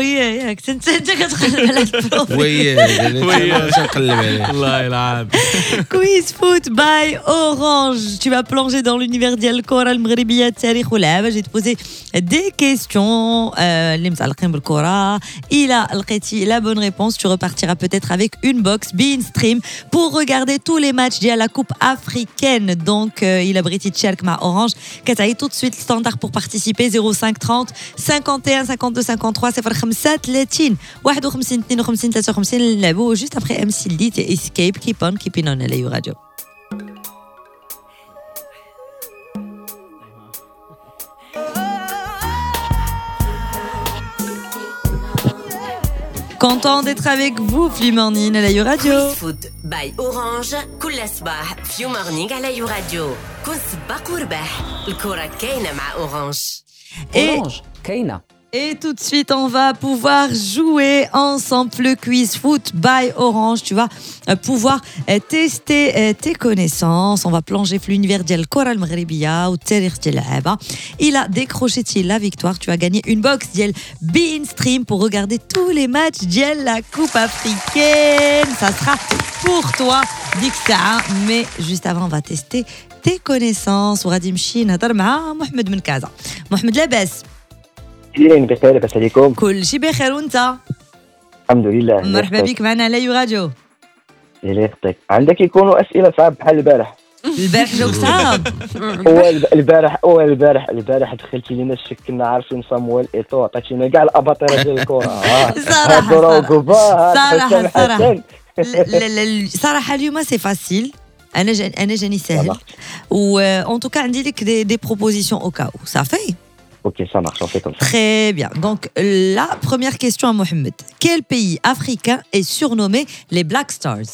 وي ياك انت كتقلب على البروفيل. وي نقلب عليه. الله يلعن. Quiz foot by Orange. Tu vas plonger dans l'univers ديال الكرة المغربية التاريخ واللعبة. Je vais te poser des questions اللي متعلقين بالكرة. إلا لقيتي la bonne réponse, tu repartiras peut-être avec une box Bein Stream pour regarder tous les matchs ديال la Coupe africaine. Donc إلا بغيتي تشارك مع Orange كتعيط tout de suite le standard pour participer 05 30 51 52 53 035 51 52 53 نلعبوا juste après MC Lit et Escape. Keep on keeping on LAIO Radio. Content d'être avec vous, Flea Morning à LAIO Radio. Quiz Foot by Orange. كل صباح Flea Morning على LAIO Radio. كل سباق وربح. الكرة كاينة مع أورانج. Orange كاينة. Et tout de suite, on va pouvoir jouer ensemble le quiz foot by Orange. Tu vas pouvoir tester tes connaissances. On va plonger dans l'univers de l'Kora al-Maghribiya ou التاريخ ديال اللعبة. Il a décroché la victoire. Tu as gagné une box ديال Bein Stream pour regarder tous les matchs ديال la Coupe africaine. Ça sera pour toi, ديك الساعة. Mais juste avant, on va tester tes connaissances. وغادي نمشي نهضر مع محمد من كازا. محمد لاباس؟ بخير لاباس عليكم؟ كل شيء بخير وانت؟ الحمد لله. مرحبا بك معنا على LAIO راديو. الله يخطيك. عندك يكونوا اسئله صعب بحال البارح. البارح جوك صعب. البارح دخلتي لينا الشك كنا عارفين صامويل ايتو عطيتينا كاع الاباطره ديال الكره. صراحه اليوم سي فاسيل. انا جاني سهل. و en tout cas عندي لك des propositions au cas où. Ça fait? Ok, ça marche, on fait comme ça. Très bien. Donc, la première question à Mohamed. Quel pays africain est surnommé les Black Stars?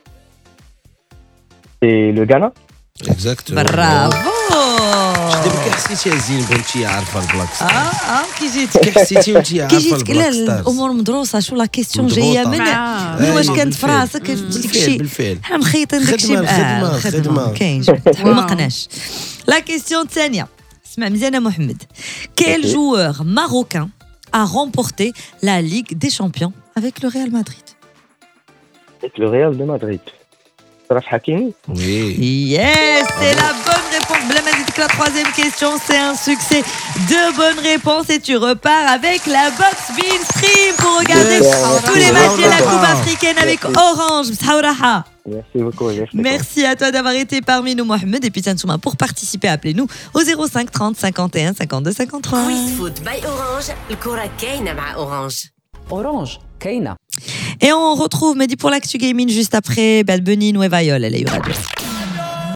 C'est le Ghana. Exactement. Bravo. دابا حسيتي زين بنتي عارفه البلاك ستار. كي جيت حسيتي وانتي عارفه البلاك ستار. الامور مدروسه. شو لا كيسيون جايه من واش كانت في راسك داكشي. بالفعل حنا مخيطين داكشي خدمه كاين تحمقناش. لا كيسيون الثانيه. اسمع مزيان محمد. Quel joueur marocain a remporté la Ligue des Champions avec le Real Madrid? Avec le Real de Madrid. Achraf Hakimi. Oui. Yes, c'est la bonne réponse. Bla ma dit que la troisième question, c'est un succès. Deux bonnes réponses et tu repars avec la box Bein Stream pour regarder tous les matchs de la Coupe africaine avec Orange. Bsaouraha. Merci beaucoup. Merci à toi d'avoir été parmi nous, Mohamed. Et puis, Tansouma, pour participer, appelez-nous au 05 30 51 52 53. Quiz Foot by Orange. الكرة كاينة مع أورانج. Orange كاينة. Et on retrouve Mehdi pour l'actu gaming juste après Bad Bunny, Nueva York, LAIO Radio.